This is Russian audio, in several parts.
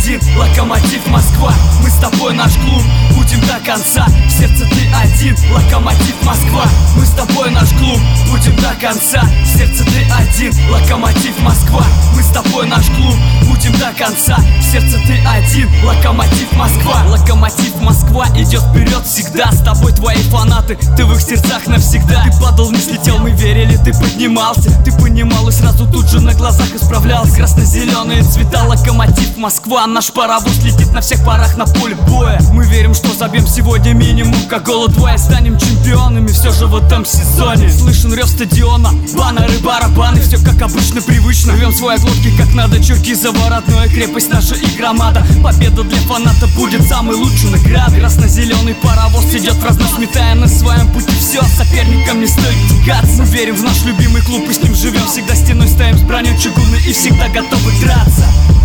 один, Локомотив Москва. Мы с тобой наш клуб, будем до конца. В сердце ты один, Локомотив Москва. Мы с тобой наш клуб, будем до конца. В сердце ты один, Локомотив Москва. Мы с тобой наш клуб, будем до конца. В сердце ты один, Локомотив Москва. Локомотив Москва идет вперед всегда. С тобой твои фанаты, ты в их сердцах навсегда. Ты падал, не слетел, мы верили, ты поднимался. Ты понимал и сразу тут же на глазах исправлялся. Красно-зеленые цвета, Локомотив Москва. Наш паровоз летит на всех парах на поле боя. Мы верим, что забьем сегодня минимум, как гола двое. Станем чемпионами все же в этом сезоне. Слышен рев стадиона, баннеры, барабаны. Все как обычно, привычно. Рвем свои глотки как надо, чурки за воротной. Крепость наша и громада. Победа для фаната будет самой лучшей наградой. Красно-зеленый паровоз идет в разнос, сметая на своем пути все. Соперникам не стоит тягаться. Мы верим в наш любимый клуб и с ним живем. Всегда стеной стоим с броней чугунной и всегда готовы драться.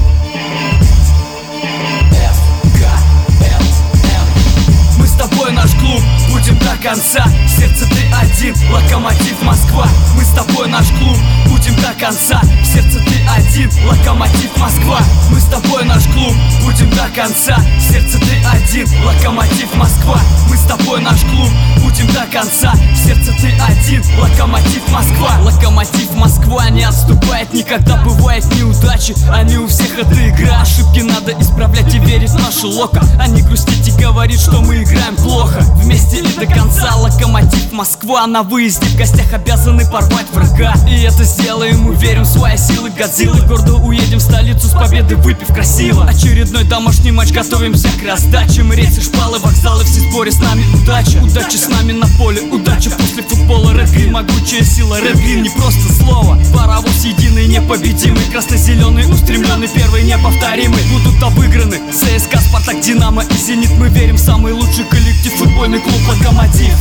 Мы с тобой наш клуб, будем до конца. В сердце ты один, Локомотив Москва. Мы с тобой наш клуб, будем до конца. В сердце ты один, Локомотив Москва. Мы с тобой наш клуб, будем до конца. В сердце ты один, Локомотив Москва. Мы с тобой наш клуб, будем до конца. В сердце ты один, Локомотив Москва. Локомотив Москва не отступает никогда, бывает неудачи. Они у всех, это игра. Ошибки надо исправлять и верить в нашу Локо, а не грустить и говорить, что мы играем плохо. Вместе и до конца. Локомотив Москва на выезде в гостях обязаны порвать врага. И это сделаем, мы верим в свои силы Годзиллы. Гордо уедем в столицу с победы, выпив красиво. Очередной домашний матч, готовимся к раздаче. Мы рейсы, шпалы, вокзалы, все сборе с нами удача. Удача с нами на поле, удача после футбола. Red Green, могучая сила, Red Green не просто слово. Паровоз единый, непобедимый. Красно-зеленый, устремленный, первый, неповторимый. Будут обыграны ЦСКА, Спартак, Динамо и Зенит. Мы верим в самый лучший коллектив, футбольный клуб Локомотив.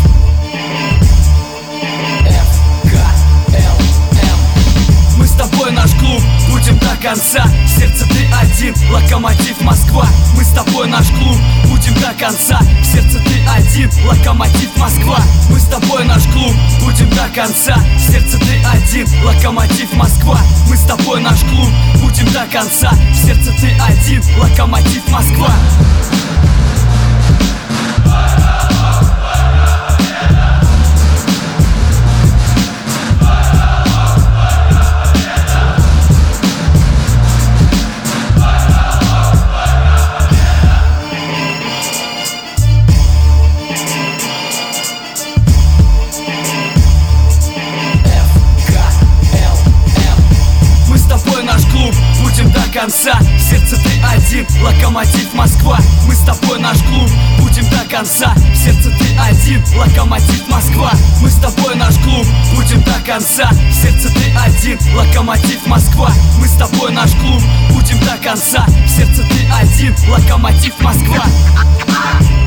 Мы с тобой наш клуб, будем до конца. В сердце ты один, Локомотив Москва. Мы с тобой наш клуб, будем до конца. В сердце ты один, Локомотив Москва. Мы с тобой наш клуб, будем до конца. В сердце ты один, Локомотив Москва. Мы с тобой наш клуб, будем до конца. В сердце ты один, Локомотив Москва. Конца. В сердце ты один, Локомотив Москва. Мы с тобой наш клуб, будем до конца. В сердце ты один, Локомотив Москва. Мы с тобой наш клуб, будем до конца. В сердце ты один, Локомотив Москва. Мы с тобой наш клуб, будем до конца. В сердце ты один, Локомотив Москва.